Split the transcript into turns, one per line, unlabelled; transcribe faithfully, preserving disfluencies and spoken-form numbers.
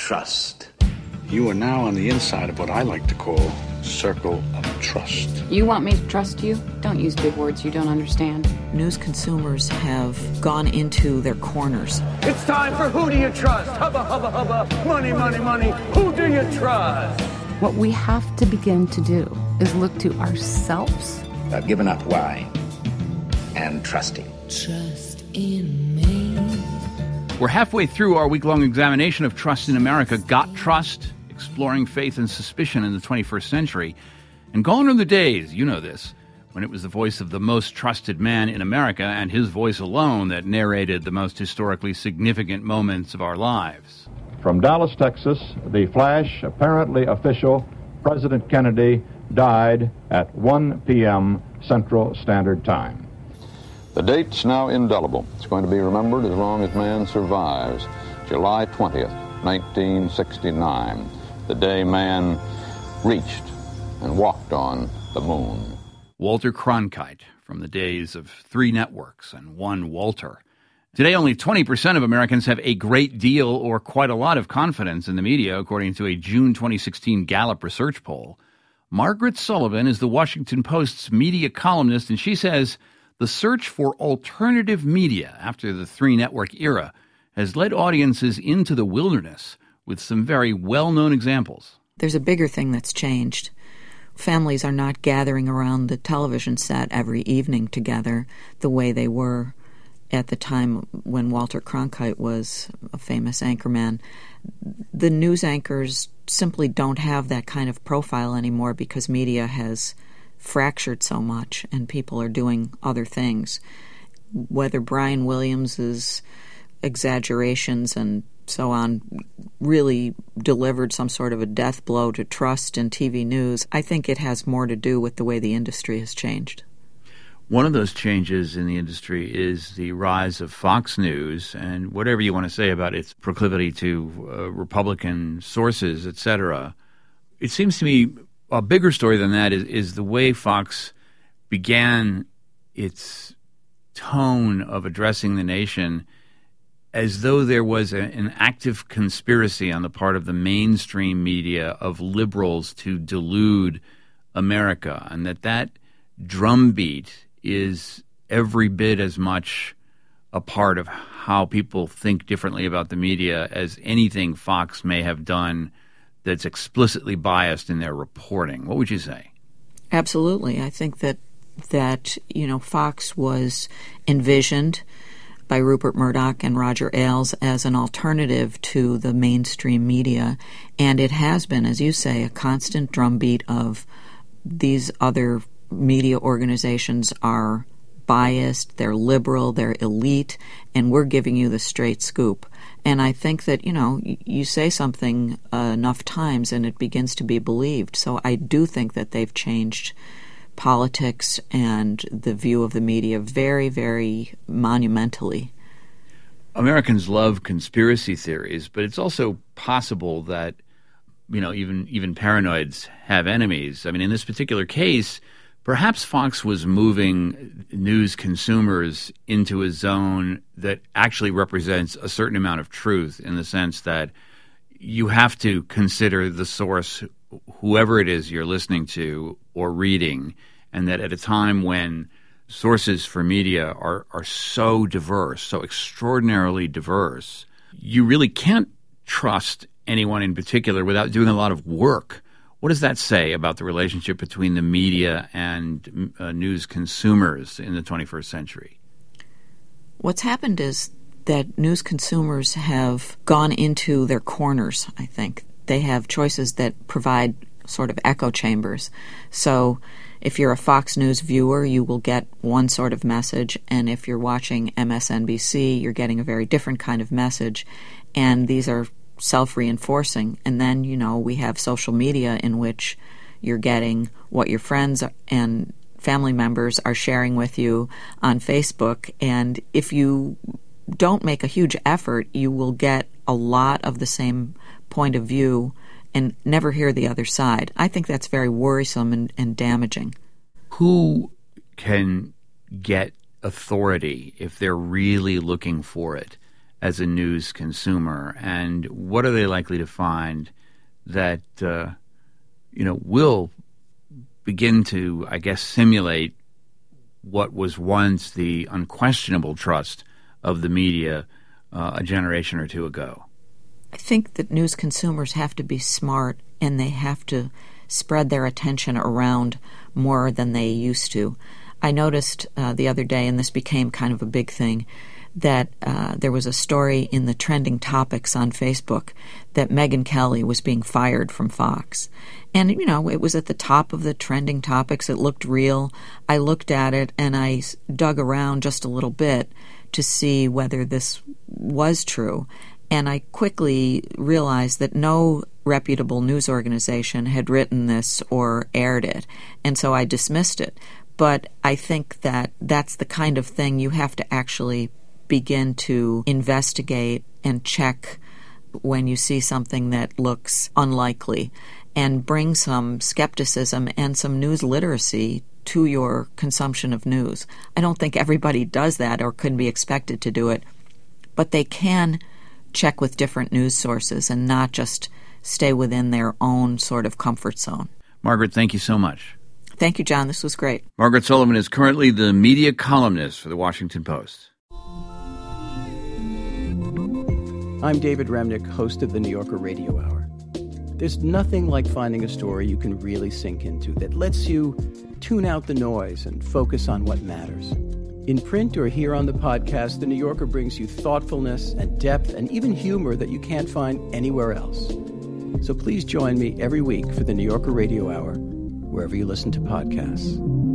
trust. You are now on the inside of what I like to call circle of trust.
You want me to trust you? Don't use big words you don't understand.
News consumers have gone into their corners.
It's time for Who Do You Trust? Hubba, hubba, hubba. Money, money, money. Who do you trust?
What we have to begin to do is look to ourselves.
I've given up why and trusting.
Trust in me.
We're halfway through our week-long examination of Trust in America. Got Trust? Exploring faith and suspicion in the twenty-first century. And gone are the days, you know this, when it was the voice of the most trusted man in America and his voice alone that narrated the most historically significant moments of our lives.
From Dallas, Texas, the flash, apparently official, President Kennedy died at one p.m. Central Standard Time.
The date's now indelible. It's going to be remembered as long as man survives. July twentieth, nineteen sixty-nine, the day man reached and walked on the moon.
Walter Cronkite, from the days of three networks and one Walter. Today, only twenty percent of Americans have a great deal or quite a lot of confidence in the media, according to a June twenty sixteen Gallup research poll. Margaret Sullivan is the Washington Post's media columnist, and she says the search for alternative media after the three-network era has led audiences into the wilderness with some very well-known examples.
There's a bigger thing that's changed. Families are not gathering around the television set every evening together the way they were at the time when Walter Cronkite was a famous anchorman. The news anchors simply don't have that kind of profile anymore because media has fractured so much and people are doing other things. Whether Brian Williams's exaggerations and so on really delivered some sort of a death blow to trust in T V news, I think it has more to do with the way the industry has changed.
One of those changes in the industry is the rise of Fox News, and whatever you want to say about its proclivity to uh, Republican sources, et cetera, it seems to me a bigger story than that is, is the way Fox began its tone of addressing the nation as though there was a, an active conspiracy on the part of the mainstream media of liberals to delude America, and that that drumbeat is every bit as much a part of how people think differently about the media as anything Fox may have done that's explicitly biased in their reporting. What would you say?
Absolutely. I think that, that you know, Fox was envisioned by Rupert Murdoch and Roger Ailes as an alternative to the mainstream media, and it has been, as you say, a constant drumbeat of these other media organizations are biased, they're liberal, they're elite, and we're giving you the straight scoop. And I think that, you know, you say something uh, enough times and it begins to be believed. So I do think that they've changed politics and the view of the media very, very monumentally.
Americans love conspiracy theories, but it's also possible that, you know, even even paranoids have enemies. I mean, in this particular case, perhaps Fox was moving news consumers into a zone that actually represents a certain amount of truth, in the sense that you have to consider the source, whoever it is you're listening to or reading, and that at a time when sources for media are, are so diverse, so extraordinarily diverse, you really can't trust anyone in particular without doing a lot of work. What does that say about the relationship between the media and uh, news consumers in the twenty-first century?
What's happened is that news consumers have gone into their corners, I think. They have choices that provide sort of echo chambers. So if you're a Fox News viewer, you will get one sort of message, and if you're watching M S N B C, you're getting a very different kind of message, and these are self-reinforcing. And then, you know, we have social media in which you're getting what your friends and family members are sharing with you on Facebook, and if you don't make a huge effort, you will get a lot of the same point of view and never hear the other side. I think that's very worrisome and, and damaging.
Who can get authority if they're really looking for it as a news consumer, and what are they likely to find that uh, you know will begin to, I guess, simulate what was once the unquestionable trust of the media uh, a generation or two ago?
I think that news consumers have to be smart, and they have to spread their attention around more than they used to. I noticed uh, the other day, and this became kind of a big thing, that uh, there was a story in the trending topics on Facebook that Megyn Kelly was being fired from Fox. And, you know, it was at the top of the trending topics. It looked real. I looked at it, and I dug around just a little bit to see whether this was true. And I quickly realized that no reputable news organization had written this or aired it. And so I dismissed it. But I think that that's the kind of thing you have to actually begin to investigate and check when you see something that looks unlikely, and bring some skepticism and some news literacy to your consumption of news. I don't think everybody does that or can be expected to do it, but they can check with different news sources and not just stay within their own sort of comfort zone.
Margaret, thank you so much.
Thank you, John. This was great.
Margaret Sullivan is currently the media columnist for the Washington Post.
I'm David Remnick, host of the New Yorker Radio Hour. There's nothing like finding a story you can really sink into that lets you tune out the noise and focus on what matters. In print or here on the podcast, The New Yorker brings you thoughtfulness and depth and even humor that you can't find anywhere else. So please join me every week for the New Yorker Radio Hour, wherever you listen to podcasts.